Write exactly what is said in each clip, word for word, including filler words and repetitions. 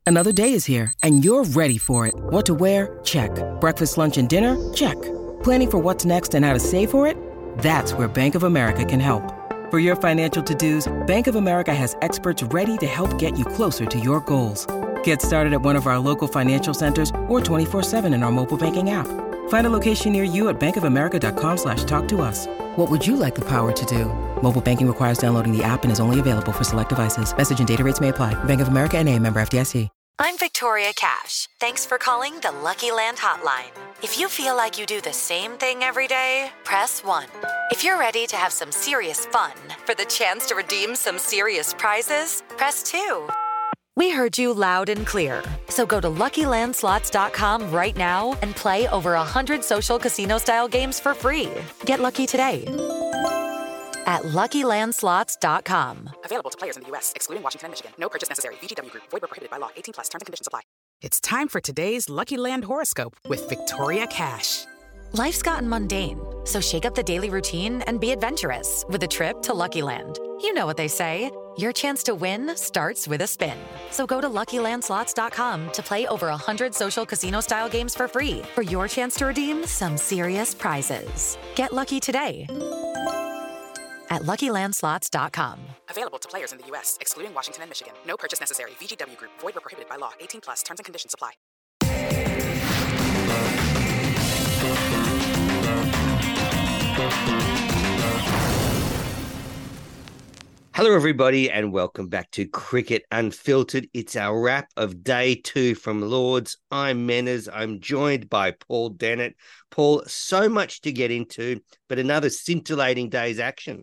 Another day is here, and you're ready for it. What to wear? Check. Breakfast, lunch, and dinner? Check. Planning for what's next and how to save for it? That's where Bank of America can help. For your financial to-dos, Bank of America has experts ready to help get you closer to your goals. Get started at one of our local financial centers or twenty-four seven in our mobile banking app. Find a location near you at bankofamerica.com slash talk to us. What would you like the power to do? Mobile banking requires downloading the app and is only available for select devices. Message and data rates may apply. Bank of America N A, member F D I C. I'm Victoria Cash. Thanks for calling the Lucky Land Hotline. If you feel like you do the same thing every day, press one. If you're ready to have some serious fun for the chance to redeem some serious prizes, press two. We heard you loud and clear. So go to Lucky Land Slots dot com right now and play over one hundred social casino-style games for free. Get lucky today at Lucky Land Slots dot com. Available to players in the U S, excluding Washington and Michigan. No purchase necessary. V G W Group. Void where prohibited by law. eighteen plus. Terms and conditions apply. It's time for today's Lucky Land horoscope with Victoria Cash. Life's gotten mundane, so shake up the daily routine and be adventurous with a trip to Lucky Land. You know what they say. Your chance to win starts with a spin. So go to Lucky Land Slots dot com to play over one hundred social casino-style games for free for your chance to redeem some serious prizes. Get lucky today at Lucky Land Slots dot com. Available to players in the U S, excluding Washington and Michigan. No purchase necessary. V G W Group. Void where prohibited by law. eighteen plus. Terms and conditions apply. Hello, everybody, and welcome back to Cricket Unfiltered. It's our wrap of day two from Lords. I'm Menners. I'm joined by Paul Dennett. Paul, so much to get into, but another scintillating day's action.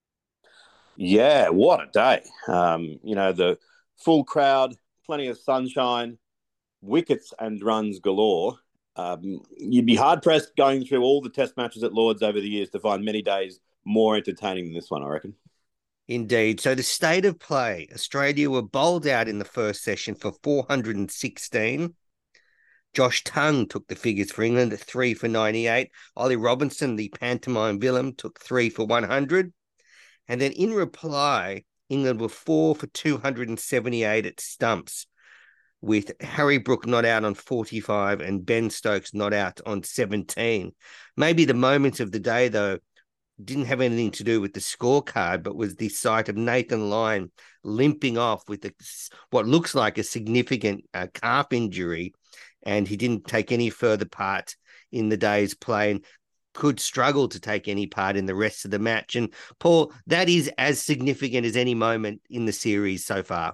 Yeah, what a day. Um, you know, the full crowd, plenty of sunshine, wickets and runs galore. Um, you'd be hard-pressed going through all the test matches at Lords over the years to find many days more entertaining than this one, I reckon. Indeed. So the state of play, Australia were bowled out in the first session for four hundred sixteen. Josh Tongue took the figures for England at three for ninety-eight. Ollie Robinson, the pantomime villain, took three for one hundred. And then in reply, England were four for two hundred seventy-eight at stumps, with Harry Brook not out on forty-five and Ben Stokes not out on seventeen. Maybe the moment of the day, though, didn't have anything to do with the scorecard, but was the sight of Nathan Lyon limping off with a, what looks like a significant uh, calf injury, and he didn't take any further part in the day's play and could struggle to take any part in the rest of the match. And Paul, that is as significant as any moment in the series so far.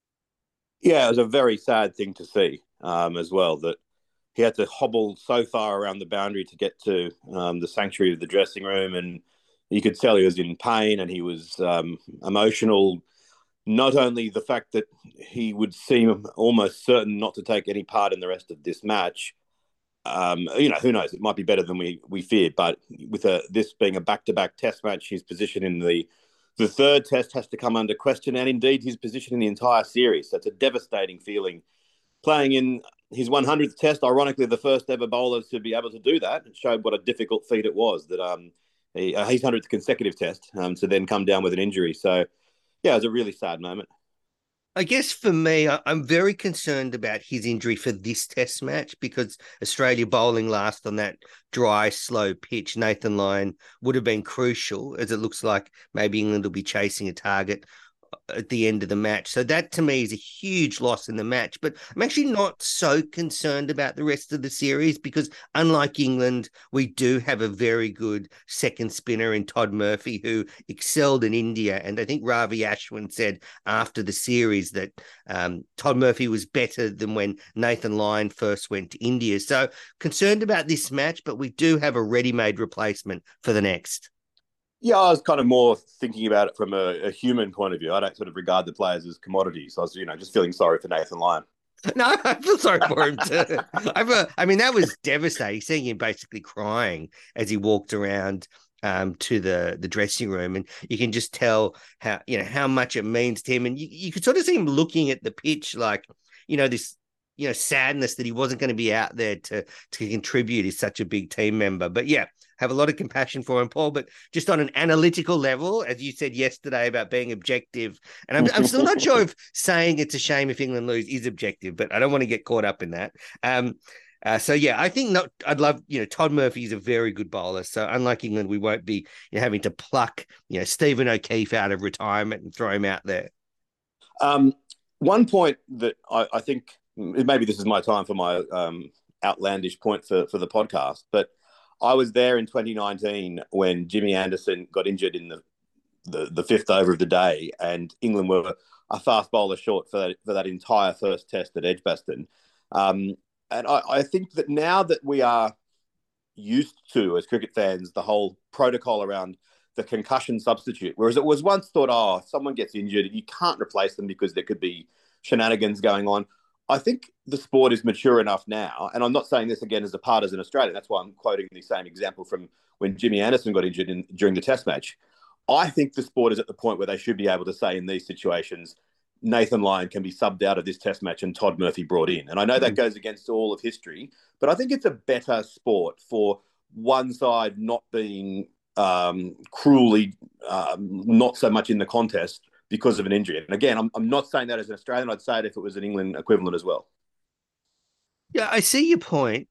Yeah, it was a very sad thing to see um, as well, that he had to hobble so far around the boundary to get to um, the sanctuary of the dressing room, and you could tell he was in pain and he was um, emotional. Not only the fact that he would seem almost certain not to take any part in the rest of this match. Um, you know, who knows? It might be better than we we feared, but with a, this being a back-to-back test match, his position in the the third test has to come under question, and indeed his position in the entire series. So it's a devastating feeling. Playing in his one hundredth test, ironically, the first ever bowler to be able to do that. It showed what a difficult feat it was, that um, he, uh, his one hundredth consecutive test um, to then come down with an injury. So, yeah, it was a really sad moment. I guess for me, I'm very concerned about his injury for this test match, because Australia bowling last on that dry, slow pitch, Nathan Lyon, would have been crucial, as it looks like maybe England will be chasing a target at the end of the match. So that to me is a huge loss in the match. But I'm actually not so concerned about the rest of the series, because unlike England, we do have a very good second spinner in Todd Murphy, who excelled in India. And I think Ravi Ashwin said after the series that um, Todd Murphy was better than when Nathan Lyon first went to India. So concerned about this match, but we do have a ready-made replacement for the next. Yeah, I was kind of more thinking about it from a, a human point of view. I don't sort of regard the players as commodities. I was, you know, just feeling sorry for Nathan Lyon. No, I feel sorry for him too. I've, I mean, that was devastating, seeing him basically crying as he walked around um, to the, the dressing room. And you can just tell how, you know, how much it means to him. And you, you could sort of see him looking at the pitch like, you know, this, you know, sadness that he wasn't going to be out there to, to contribute. He's such a big team member. But yeah, have a lot of compassion for him, Paul, but just on an analytical level, as you said yesterday about being objective, and I'm, I'm still not sure if saying it's a shame if England lose is objective, but I don't want to get caught up in that. Um, uh, so, yeah, I think not. I'd love, you know, Todd Murphy is a very good bowler. So unlike England, we won't be you know, having to pluck, you know, Stephen O'Keefe out of retirement and throw him out there. Um, one point that I, I think maybe this is my time for my um, outlandish point for, for the podcast, but I was there in twenty nineteen when Jimmy Anderson got injured in the, the, the fifth over of the day, and England were a fast bowler short for that, for that entire first test at Edgbaston. Um, and I, I think that now that we are used to, as cricket fans, the whole protocol around the concussion substitute, whereas it was once thought, oh, if someone gets injured, you can't replace them because there could be shenanigans going on. I think the sport is mature enough now, and I'm not saying this again as a partisan Australian. That's why I'm quoting the same example from when Jimmy Anderson got injured in, during the Test match. I think the sport is at the point where they should be able to say in these situations, Nathan Lyon can be subbed out of this Test match and Todd Murphy brought in. And I know that goes against all of history, but I think it's a better sport for one side not being um, cruelly um, not so much in the contest because of an injury. And again, I'm, I'm not saying that as an Australian. I'd say it if it was an England equivalent as well. Yeah, I see your point.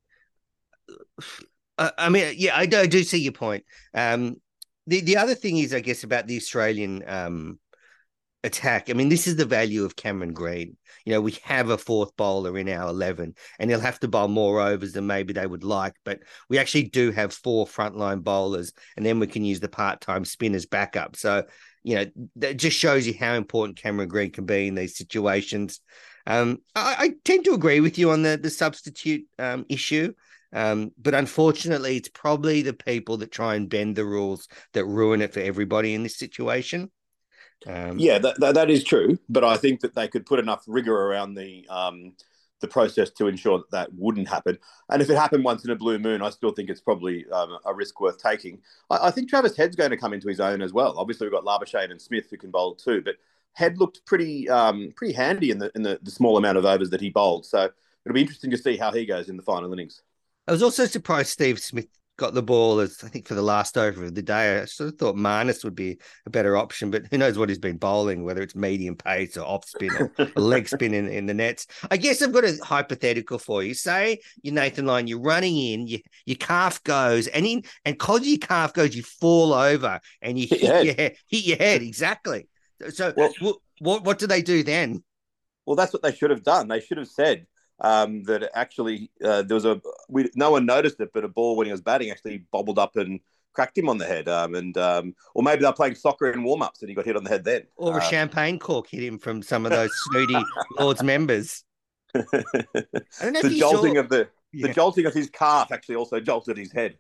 Uh, I mean, yeah, I do, I do see your point. Um, the, the other thing is, I guess, about the Australian um, attack. I mean, this is the value of Cameron Green. You know, we have a fourth bowler in our eleven, and he'll have to bowl more overs than maybe they would like, but we actually do have four frontline bowlers, and then we can use the part-time spinners backup. So, you know, that just shows you how important Cameron Green can be in these situations. Um, I, I tend to agree with you on the, the substitute um, issue. Um, but unfortunately, it's probably the people that try and bend the rules that ruin it for everybody in this situation. Um, yeah, that, that that is true. But I think that they could put enough rigor around the um, the process to ensure that that wouldn't happen. And if it happened once in a blue moon, I still think it's probably um, a risk worth taking. I, I think Travis Head's going to come into his own as well. Obviously, we've got Labuschagne and Smith who can bowl too, but Head looked pretty um, pretty handy in the in the, the small amount of overs that he bowled. So it'll be interesting to see how he goes in the final innings. I was also surprised Steve Smith got the ball as I think for the last over of the day. I sort of thought Marnus would be a better option, but who knows what he's been bowling, whether it's medium pace or off spin or leg spin in, in the nets. I guess I've got a hypothetical for you. Say you're Nathan Lyon, you're running in, you, your calf goes, and in and because your calf goes, you fall over and you hit, hit your, your head. Hit your head, exactly. So well, what what do they do then? Well, that's what they should have done. They should have said, Um, that actually uh, there was a we no one noticed it, but a ball when he was batting actually bobbled up and cracked him on the head. Um, and um, or maybe they're playing soccer in warm ups and he got hit on the head then. Or a uh, champagne cork hit him from some of those snooty Lords members. I don't know the if jolting saw... of the yeah. the jolting of his calf actually also jolted his head.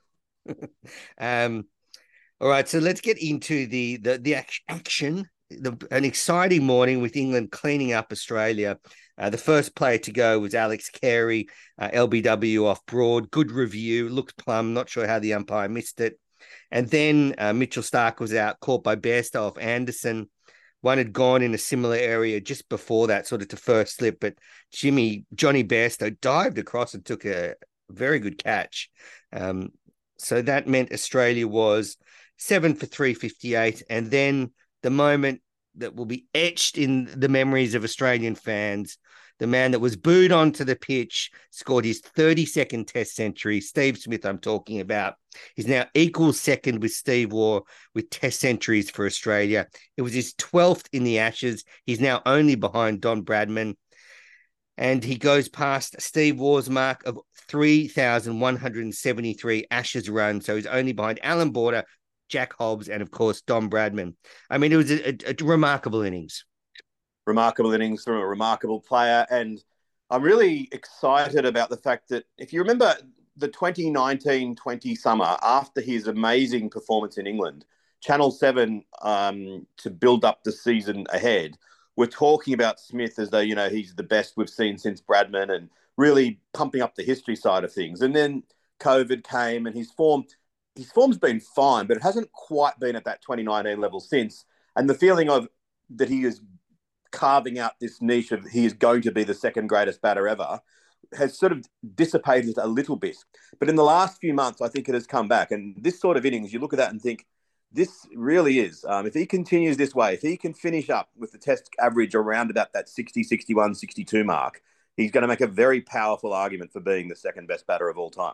um, all right, so let's get into the the the action. The, an exciting morning with England cleaning up Australia. Uh, the first player to go was Alex Carey, uh, L B W off Broad. Good review, looked plumb. Not sure how the umpire missed it. And then uh, Mitchell Starc was out, caught by Bairstow off Anderson. One had gone in a similar area just before that, sort of to first slip, but Jimmy, Johnny Bairstow dived across and took a very good catch. Um, so that meant Australia was seven for three fifty-eight. And then the moment that will be etched in the memories of Australian fans, the man that was booed onto the pitch scored his thirty-second Test century. Steve Smith, I'm talking about. He's now equal second with Steve Waugh with Test centuries for Australia. It was his twelfth in the Ashes. He's now only behind Don Bradman. And he goes past Steve Waugh's mark of three thousand one hundred seventy-three Ashes runs. So he's only behind Alan Border, Jack Hobbs, and of course, Don Bradman. I mean, it was a, a, a remarkable innings. Remarkable innings from a remarkable player. And I'm really excited about the fact that if you remember the twenty nineteen twenty summer, after his amazing performance in England, Channel seven, um, to build up the season ahead, we're talking about Smith as though, you know, he's the best we've seen since Bradman and really pumping up the history side of things. And then COVID came and his form... His form's been fine, but it hasn't quite been at that twenty nineteen level since. And the feeling of that he is carving out this niche of he is going to be the second greatest batter ever has sort of dissipated a little bit. But in the last few months, I think it has come back. And this sort of innings, you look at that and think, this really is. Um, if he continues this way, if he can finish up with the test average around about that sixty, sixty-one, sixty-two mark, he's going to make a very powerful argument for being the second best batter of all time.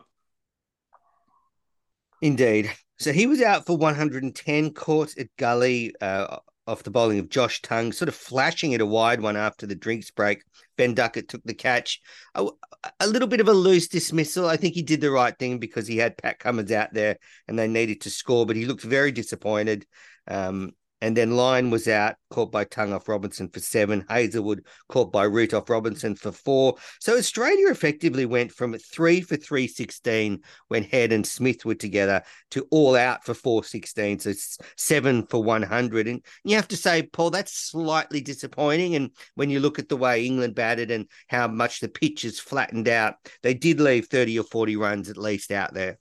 Indeed. So he was out for one hundred ten, caught at gully uh, off the bowling of Josh Tongue, sort of flashing it a wide one after the drinks break. Ben Duckett took the catch. A, a little bit of a loose dismissal. I think he did the right thing because he had Pat Cummins out there and they needed to score, but he looked very disappointed. Um, And then Lyon was out, caught by Tongue off Robinson for seven. Hazelwood caught by Root off Robinson for four. So Australia effectively went from three for three sixteen when Head and Smith were together to all out for four sixteen. So it's seven for one hundred. And you have to say, Paul, that's slightly disappointing. And when you look at the way England batted and how much the pitch has flattened out, they did leave thirty or forty runs at least out there.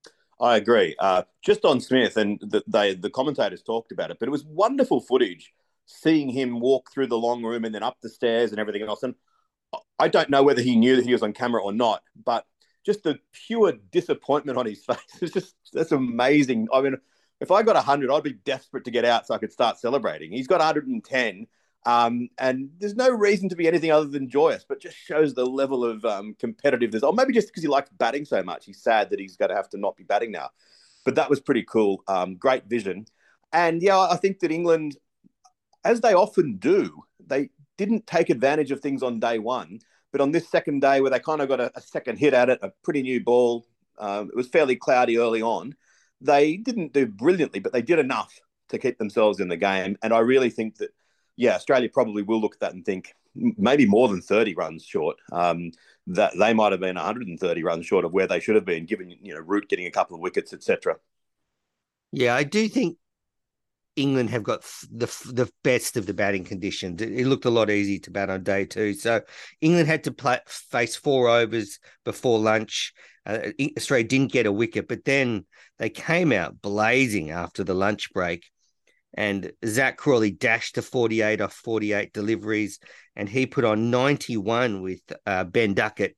I agree. Uh, just on Smith, and the, they, the commentators talked about it, but it was wonderful footage seeing him walk through the long room and then up the stairs and everything else. And I don't know whether he knew that he was on camera or not, but just the pure disappointment on his face is just, that's amazing. I mean, if I got one hundred, I'd be desperate to get out so I could start celebrating. He's got one hundred ten. Um, and there's no reason to be anything other than joyous, but just shows the level of um, competitiveness. Or maybe just because he likes batting so much, he's sad that he's going to have to not be batting now. But that was pretty cool. Um, great vision. And yeah, I think that England, as they often do, they didn't take advantage of things on day one. But on this second day where they kind of got a, a second hit at it, a pretty new ball, um, it was fairly cloudy early on. They didn't do brilliantly, but they did enough to keep themselves in the game. And I really think that, yeah, Australia probably will look at that and think maybe more than thirty runs short. Um, that they might have been one hundred thirty runs short of where they should have been, given, you know, Root getting a couple of wickets, et cetera. Yeah, I do think England have got the the best of the batting conditions. It looked a lot easier to bat on day two. So England had to play, face four overs before lunch. Uh, Australia didn't get a wicket, but then they came out blazing after the lunch break. And Zach Crawley dashed to forty-eight off forty-eight deliveries, and he put on ninety-one with uh, Ben Duckett.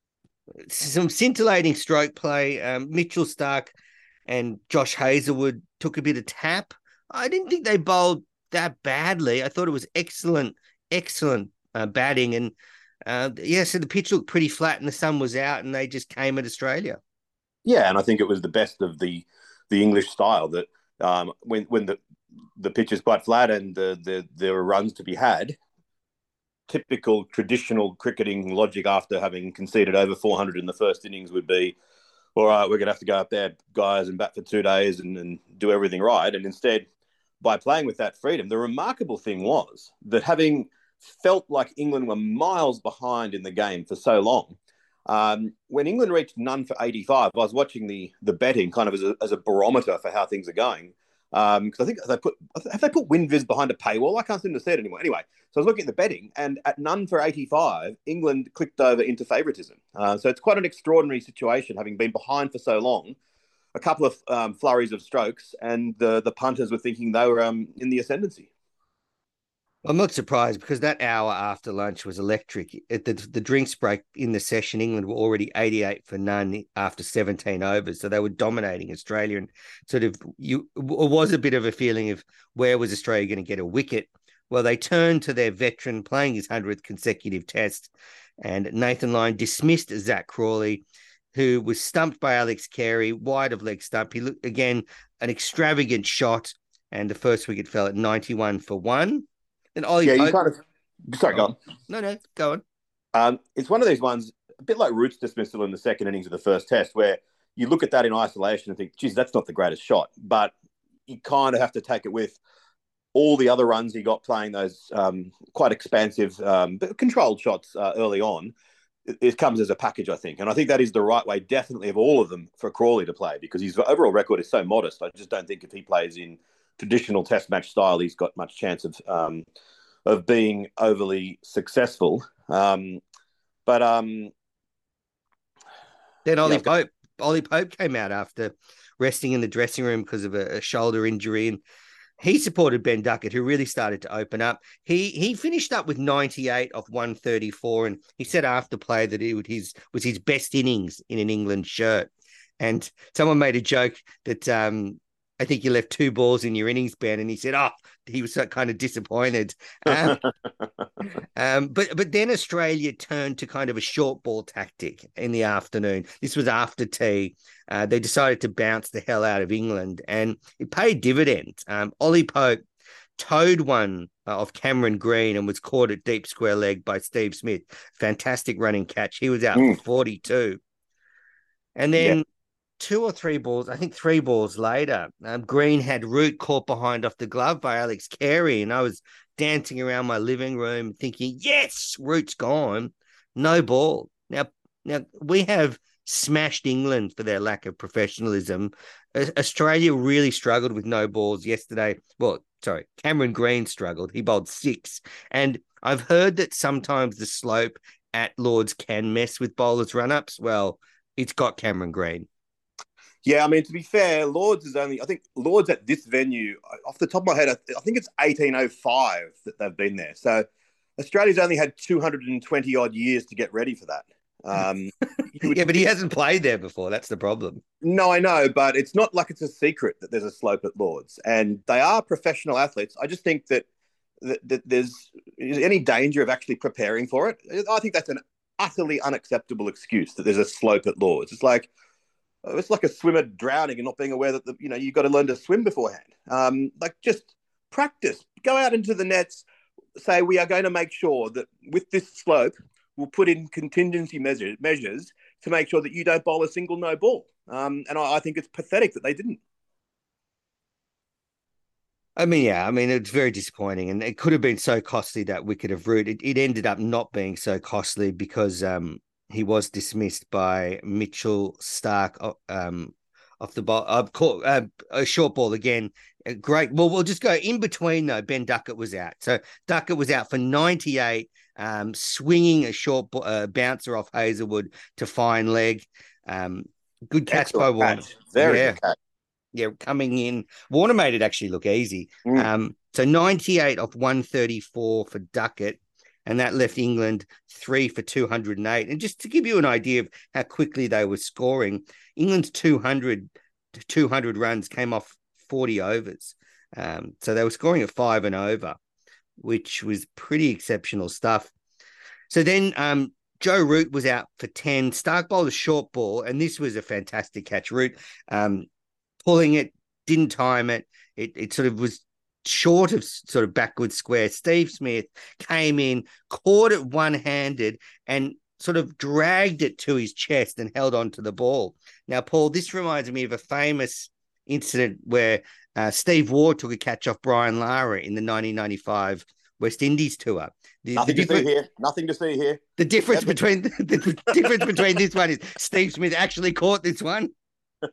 Some scintillating stroke play. Um, Mitchell Starc and Josh Hazelwood took a bit of tap. I didn't think they bowled that badly. I thought it was excellent, excellent uh, batting. And uh, yeah, so the pitch looked pretty flat and the sun was out and they just came at Australia. Yeah, and I think it was the best of the the English style that um, when when the the pitch is quite flat and the, the, there are runs to be had, typical traditional cricketing logic after having conceded over four hundred in the first innings would be, all right, we're going to have to go up there, guys, and bat for two days and, and do everything right. And instead, by playing with that freedom, the remarkable thing was that having felt like England were miles behind in the game for so long, um, when England reached none for eighty-five, I was watching the the betting kind of as a, as a barometer for how things are going. Because um, I think they put have they put WinViz behind a paywall? I can't seem to see it anymore. Anyway, so I was looking at the betting, and at none for eighty-five, England clicked over into favouritism. Uh, so it's quite an extraordinary situation, having been behind for so long. A couple of um, flurries of strokes, and the the punters were thinking they were um, in the ascendancy. I'm not surprised because that hour after lunch was electric. At the, the drinks break in the session, England were already eighty-eight for none after seventeen overs. So they were dominating Australia and sort of you it was a bit of a feeling of where was Australia going to get a wicket? Well, they turned to their veteran playing his hundredth consecutive test, and Nathan Lyon dismissed Zach Crawley, who was stumped by Alex Carey, wide of leg stump. He looked, again, an extravagant shot, and the first wicket fell at ninety-one for one. And Ollie yeah, Pope... you kind of... Sorry, go on. No, no, go on. Um, it's one of these ones, a bit like Root's dismissal in the second innings of the first test, where you look at that in isolation and think, geez, that's not the greatest shot. But you kind of have to take it with all the other runs he got playing those um, quite expansive, um, but controlled shots uh, early on. It, it comes as a package, I think. And I think that is the right way, definitely, of all of them for Crawley to play, because his overall record is so modest. I just don't think if he plays in traditional test match style, he's got much chance of um, of being overly successful. Um, but um, then Ollie yeah, Pope, Ollie Pope came out after resting in the dressing room because of a, a shoulder injury, and he supported Ben Duckett, who really started to open up. He he finished up with ninety-eight off one thirty-four, and he said after play that it was his, was his best innings in an England shirt. And someone made a joke that um, I think you left two balls in your innings, Ben, and he said, oh, he was so kind of disappointed. Um, um, but but then Australia turned to kind of a short ball tactic in the afternoon. This was after tea. Uh, they decided to bounce the hell out of England, and it paid dividends. Um, Ollie Pope towed one uh, of Cameron Green and was caught at deep square leg by Steve Smith. Fantastic running catch. He was out mm. for forty-two. And then... Yeah. Two or three balls, I think three balls later, um, Green had Root caught behind off the glove by Alex Carey, and I was dancing around my living room thinking, yes, Root's gone. No ball. Now, now we have smashed England for their lack of professionalism. Australia really struggled with no balls yesterday. Well, sorry, Cameron Green struggled. He bowled six. And I've heard that sometimes the slope at Lords can mess with bowlers' run-ups. Well, it's got Cameron Green. Yeah, I mean, to be fair, Lords is only, I think Lords at this venue, off the top of my head, I think it's eighteen oh five that they've been there. So Australia's only had two hundred twenty odd years to get ready for that. Um, yeah, but he hasn't played there before. That's the problem. No, I know, but it's not like it's a secret that there's a slope at Lords, and they are professional athletes. I just think that, that, that there's any danger of actually preparing for it. I think that's an utterly unacceptable excuse that there's a slope at Lords. It's like, It's like a swimmer drowning and not being aware that, the, you know, you've got to learn to swim beforehand. Um, like, just practice. Go out into the nets, say we are going to make sure that with this slope, we'll put in contingency measure, measures to make sure that you don't bowl a single no ball. Um, and I, I think it's pathetic that they didn't. I mean, yeah, I mean, it's very disappointing, and it could have been so costly, that wicket of Root. It, it ended up not being so costly because... Um, he was dismissed by Mitchell Stark um, off the ball. Uh, caught, uh, a short ball again. Uh, great. Well, we'll just go in between, though. Ben Duckett was out. So Duckett was out for ninety-eight, um, swinging a short uh, bouncer off Hazelwood to fine leg. Um, good catch Excellent by Warner. Catch. Very yeah. good catch. Yeah, coming in. Warner made it actually look easy. Mm. Um, so ninety-eight off one thirty-four for Duckett. And that left England three for two hundred eight. And just to give you an idea of how quickly they were scoring, England's two hundred, two hundred runs came off forty overs. Um, so they were scoring at five and over, which was pretty exceptional stuff. So then um, Joe Root was out for ten. Stark bowled a short ball, and this was a fantastic catch. Root um, pulling it, didn't time it. It, it sort of was short of sort of backward square. Steve Smith came in, caught it one-handed, and sort of dragged it to his chest and held on to the ball. Now, Paul, this reminds me of a famous incident where uh, Steve Waugh took a catch off Brian Lara in the nineteen ninety-five West Indies tour. The, Nothing the to see here. Nothing to see here. The difference yep. between the, the difference between this one is Steve Smith actually caught this one. uh,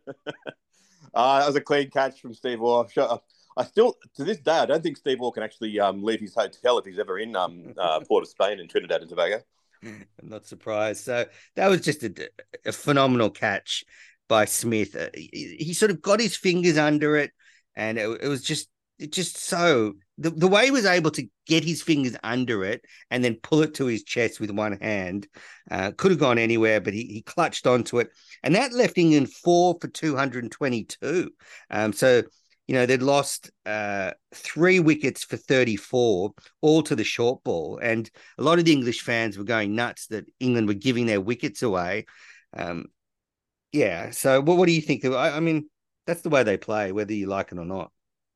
that was a clean catch from Steve Waugh. Sure. I still, to this day, I don't think Steve Waugh can actually um, leave his hotel if he's ever in um, uh, Port of Spain in Trinidad and Tobago. I'm not surprised. So that was just a, a phenomenal catch by Smith. Uh, he, he sort of got his fingers under it, and it, it was just, it just so the, the way he was able to get his fingers under it and then pull it to his chest with one hand uh, could have gone anywhere, but he, he clutched onto it, and that left England four for two hundred twenty-two. Um, so. You know, they'd lost uh, three wickets for thirty-four, all to the short ball. And a lot of the English fans were going nuts that England were giving their wickets away. Um, yeah. So what, what do you think? I, I mean, that's the way they play, whether you like it or not.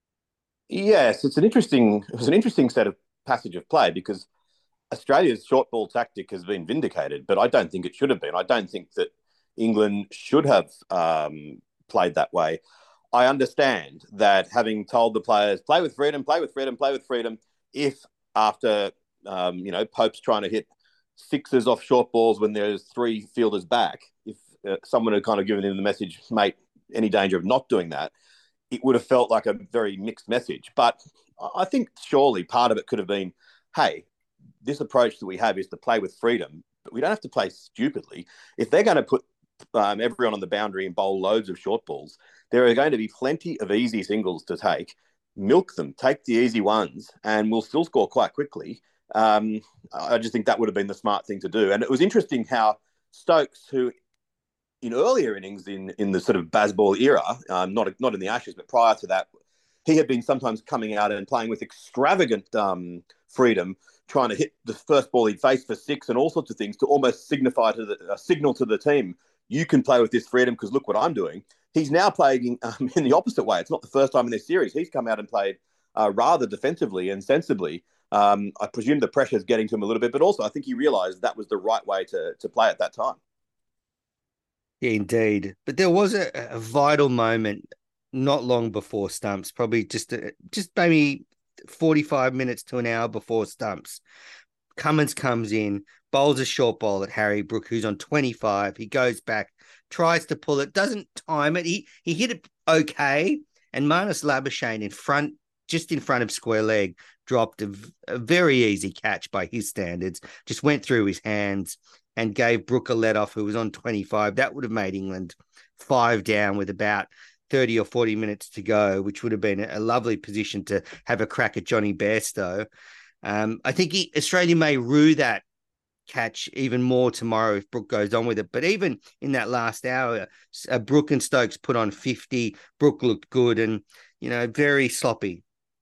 Yes, it's an interesting, it was an interesting set of passage of play because Australia's short ball tactic has been vindicated, but I don't think it should have been. I don't think that England should have um, played that way. I understand that having told the players, play with freedom, play with freedom, play with freedom, if after, um, you know, Pope's trying to hit sixes off short balls when there's three fielders back, if uh, someone had kind of given him the message, mate, any danger of not doing that, it would have felt like a very mixed message. But I think surely part of it could have been, hey, this approach that we have is to play with freedom, but we don't have to play stupidly. If they're going to put um, everyone on the boundary and bowl loads of short balls, there are going to be plenty of easy singles to take. milk them, take the easy ones, and we'll still score quite quickly. Um, I just think that would have been the smart thing to do. And it was interesting how Stokes, who in earlier innings in, in the sort of Bazball era, um, not, not in the Ashes, but prior to that, he had been sometimes coming out and playing with extravagant um, freedom, trying to hit the first ball he'd face for six and all sorts of things to almost signify to the uh, signal to the team, you can play with this freedom because look what I'm doing. He's now playing um, in the opposite way. It's not the first time in this series. He's come out and played uh, rather defensively and sensibly. Um, I presume the pressure's getting to him a little bit, but also I think he realised that was the right way to to play at that time. Yeah, indeed. But there was a, a vital moment not long before stumps, probably just a, just maybe forty-five minutes to an hour before stumps. Cummins comes in, bowls a short ball at Harry Brook, who's on twenty-five. He goes back, tries to pull it, doesn't time it. He he hit it okay, and Marnus Labuschagne in front, just in front of square leg, dropped a, a very easy catch by his standards, just went through his hands and gave Brook a let-off, who was on twenty-five. That would have made England five down with about thirty or forty minutes to go, which would have been a lovely position to have a crack at Johnny Bairstow. Um, I think he, Australia may rue that catch even more tomorrow if Brook goes on with it. But even in that last hour, uh, Brook and Stokes put on fifty. Brook looked good and, you know, very sloppy.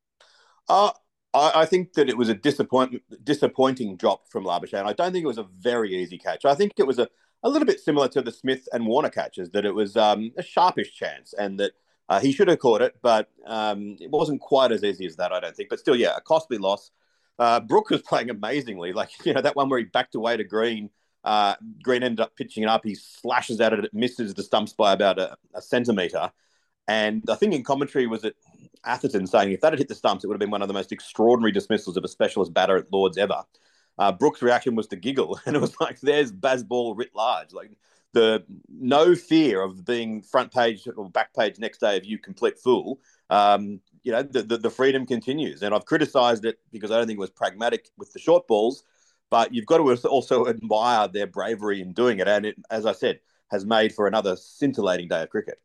Uh, I, I think that it was a disappointment, disappointing drop from Labuschagne. I don't think it was a very easy catch. I think it was a, a little bit similar to the Smith and Warner catches, that it was um, a sharpish chance and that uh, he should have caught it, but um, it wasn't quite as easy as that, I don't think. But still, yeah, a costly loss. Uh, Brook was playing amazingly. Like, you know, that one where he backed away to Green, uh, Green ended up pitching it up. He slashes at it. It misses the stumps by about a, a centimetre. And I think in commentary was it Atherton saying if that had hit the stumps, it would have been one of the most extraordinary dismissals of a specialist batter at Lord's ever. Uh, Brook's reaction was to giggle. And it was like, there's Bazball writ large. Like, the no fear of being front page or back page next day of you complete fool. Um, you know, the, the, the freedom continues. And I've criticised it because I don't think it was pragmatic with the short balls, but you've got to also admire their bravery in doing it. And it, as I said, has made for another scintillating day of cricket.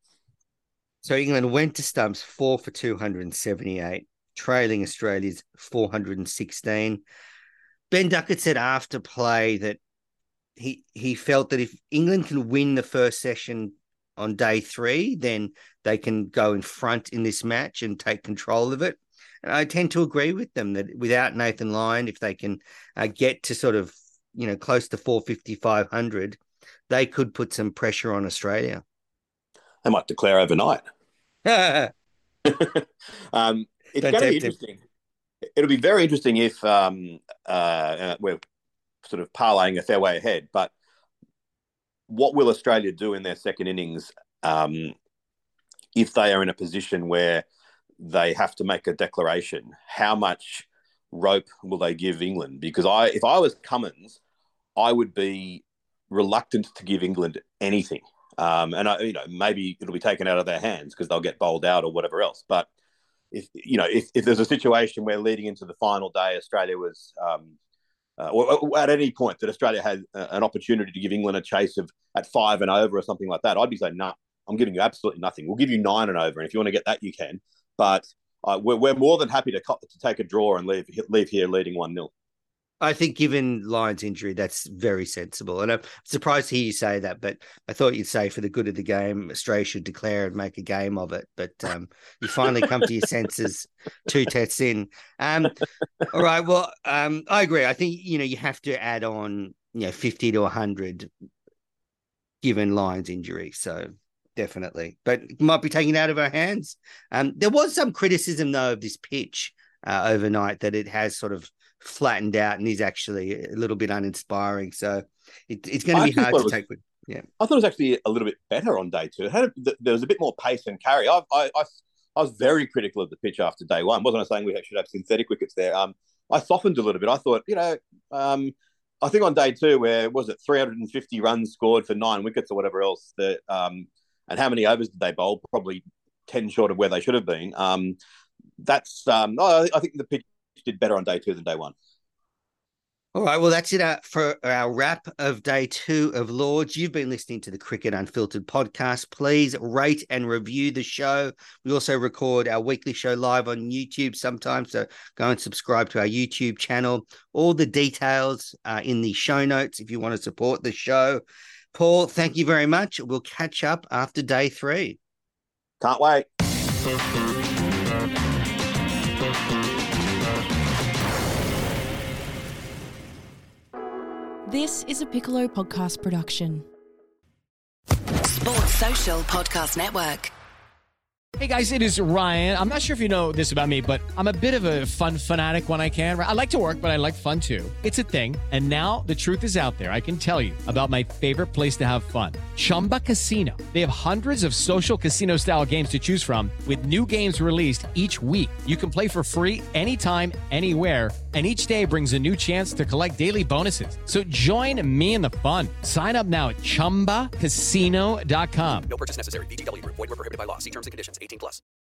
So England went to stumps four for two hundred seventy-eight, trailing Australia's four hundred sixteen. Ben Duckett said after play that he he felt that if England can win the first session on day three, then they can go in front in this match and take control of it. And I tend to agree with them that without Nathan Lyon, if they can uh, get to sort of, you know, close to four fifty, five hundred, they could put some pressure on Australia. They might declare overnight. um, it's going to be interesting. It. It'll be very interesting if um, uh, we're sort of parlaying a fair way ahead, but what will Australia do in their second innings um, if they are in a position where they have to make a declaration? How much rope will they give England? Because I, if I was Cummins, I would be reluctant to give England anything. Um, and I, you know, maybe it'll be taken out of their hands because they'll get bowled out or whatever else. But if you know, if, if there's a situation where leading into the final day, Australia was, um, uh, or, or at any point that Australia had uh, an opportunity to give England a chase of at five and over or something like that, I'd be saying, no, nah, I'm giving you absolutely nothing. We'll give you nine and over, and if you want to get that, you can. But uh, we're we're more than happy to cut, to take a draw and leave leave here leading one nil. I think given Lyon's injury, that's very sensible. And I'm surprised to hear you say that, but I thought you'd say for the good of the game, Australia should declare and make a game of it. But um, you finally come to your senses two tests in. Um, all right. Well, um, I agree. I think, you know, you have to add on, you know, fifty to one hundred given Lyon's injury. So definitely. But it might be taken out of our hands. Um, there was some criticism, though, of this pitch uh, overnight that it has sort of flattened out and is actually a little bit uninspiring. So it, it's going to be hard to was, take. Yeah, I thought it was actually a little bit better on day two. It had a, there was a bit more pace and carry. I, I, I, I was very critical of the pitch after day one. Wasn't I saying we should have synthetic wickets there? Um, I softened a little bit. I thought, you know, um, I think on day two, where was it three hundred fifty runs scored for nine wickets or whatever else, that um, and how many overs did they bowl? Probably ten short of where they should have been. Um, that's um, I, I think the pitch did better on day two than day one. All right, well, that's it uh, for our wrap of day two of Lords. You've been listening to the Cricket Unfiltered podcast. Please rate and review the show. We also record our weekly show live on YouTube sometimes, so go and subscribe to our YouTube channel. All the details are in the show notes if you want to support the show. Paul, thank you very much. We'll catch up after day three. Can't wait. This is a Piccolo podcast production. Sports Social Podcast Network. Hey guys, it is Ryan. I'm not sure if you know this about me, but I'm a bit of a fun fanatic when I can. I like to work, but I like fun too. It's a thing. And now the truth is out there. I can tell you about my favorite place to have fun. Chumba Casino. They have hundreds of social casino style games to choose from with new games released each week. You can play for free anytime, anywhere. And each day brings a new chance to collect daily bonuses. So join me in the fun. Sign up now at chumba casino dot com. No purchase necessary. V G W Group. Void where prohibited by law. See terms and conditions. eighteen plus.